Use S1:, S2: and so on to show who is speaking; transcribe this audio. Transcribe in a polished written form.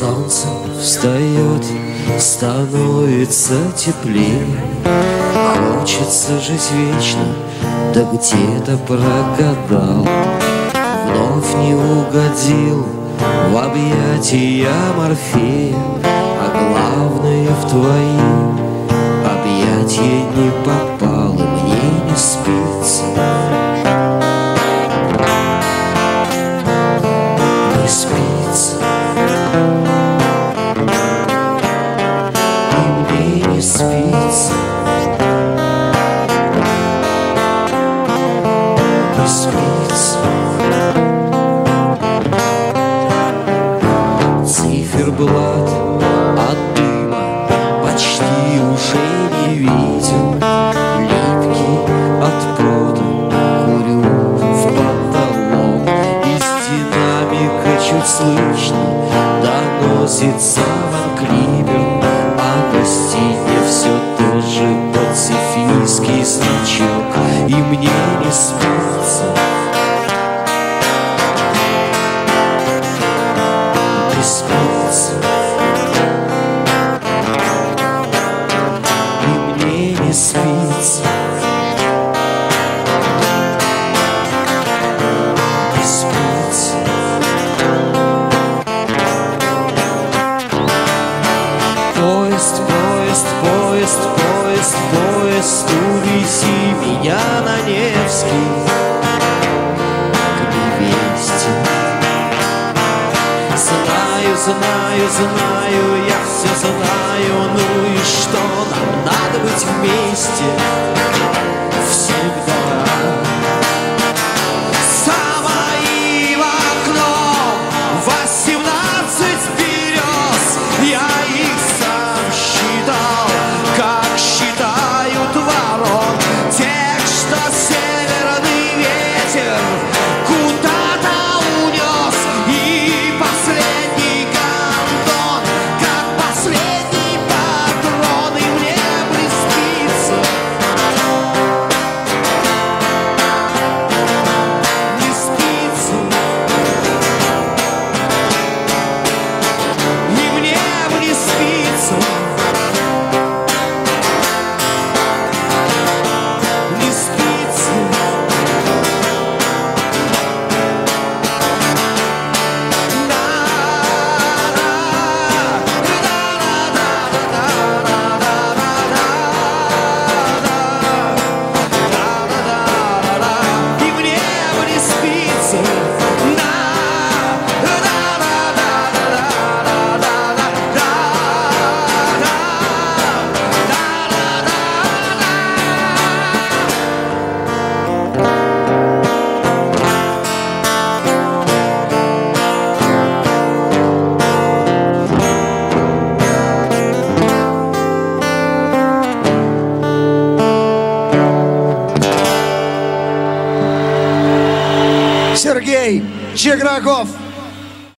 S1: Солнце встает, становится теплее. Хочется жить вечно, да где-то прогадал. Вновь не угодил в объятия Морфея, а главное, в твои объятия не попал, и мне не спится. Не спится. И мне не спится. Не спится. Циферблат от дыма почти уже не виден. Липкий от пота курю в потолок. Из динамика чуть слышно доносится ван-клипер, а на стене все тот же пацифистский значок. И мне не спится. Не спится. И мне не спится. Не спится. Поезд, поезд, поезд, поезд, поезд, увези меня на Невский к невесте. Знаю, знаю, знаю, я все знаю. Ну и что, нам надо быть вместе всегда. За моим окном 18 берез, я их сам считал, как считают ворон. Тех, что северный ветер куда-то унес, и последний гондон, как последний патрон. И мне приснится. Не спится. И мне не спится. Не спится. И мне не спится.
S2: Сергей Чеграков.